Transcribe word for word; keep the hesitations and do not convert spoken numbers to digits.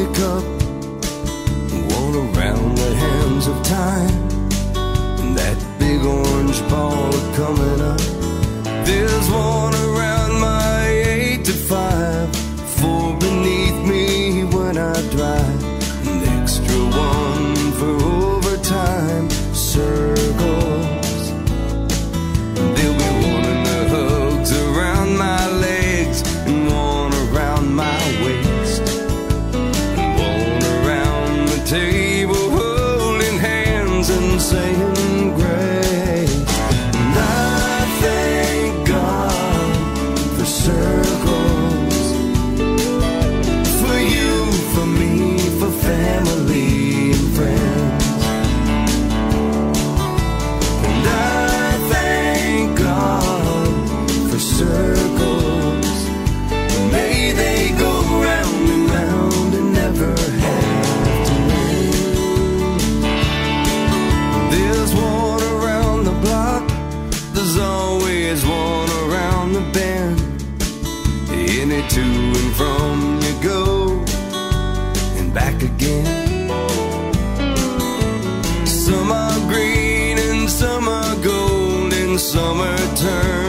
wake up, one around the hands of time, and that big orange ball coming up. There's one around my eight to five, four beneath me when I drive, an extra one for overtime. Circles, there'll be one in the hugs around my legs, and one around my waist, and one around the table holding hands and saying grace. And I thank God for circles, for you, for me, for family and friends. And I thank God for circles, may they go round and round and never have to end. There's one around the block, there's always one around the bend. Any to and from you go, and back again. Some are green and some are gold, and some are turned